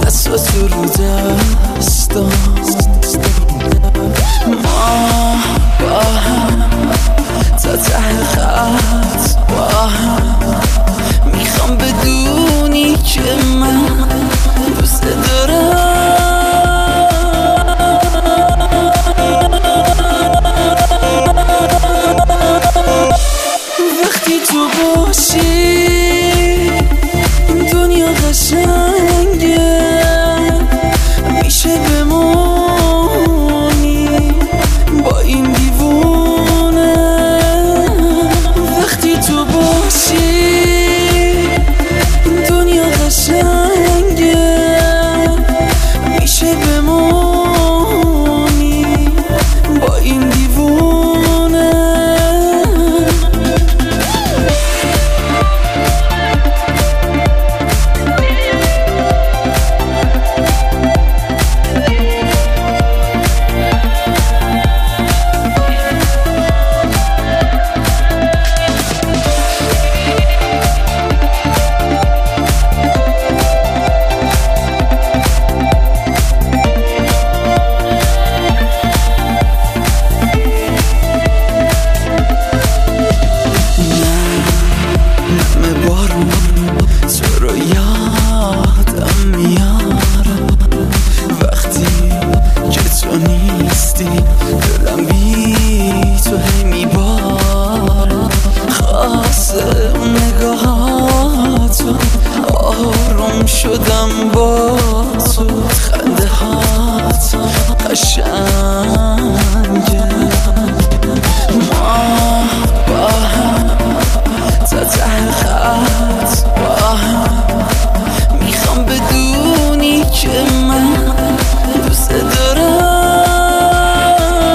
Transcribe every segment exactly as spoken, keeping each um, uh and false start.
دستا تو رو دستم، ما با هم تا ته خط با هم. میخوام بدونی که من دوست دارم. وقتی تو باشی دنیا قشنگه، میشه بمونی با این دیوونه. وقتی تو باشی دنیا قشنگه، میشه بمونی با این دیوونه. تو رو یادم میاره وقتی که تو نیستی، دلم بی تو هی میباره. خاصه اون نگاهاتو آروم شدم با تو، خنده هات قشنگه. ما با هم تا ته خط با هم. میخوام بدونی که من دوست دارم.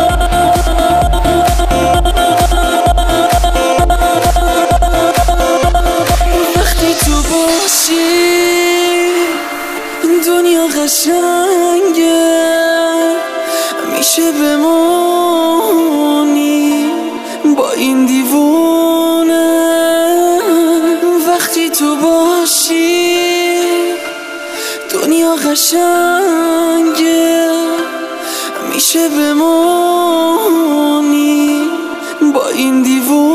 وقتی تو باشی دنیا قشنگه، میشه بمونی با این دیوونه. وقتی تو باشی دنیا قشنگه، میشه بمونی با این دیوونه.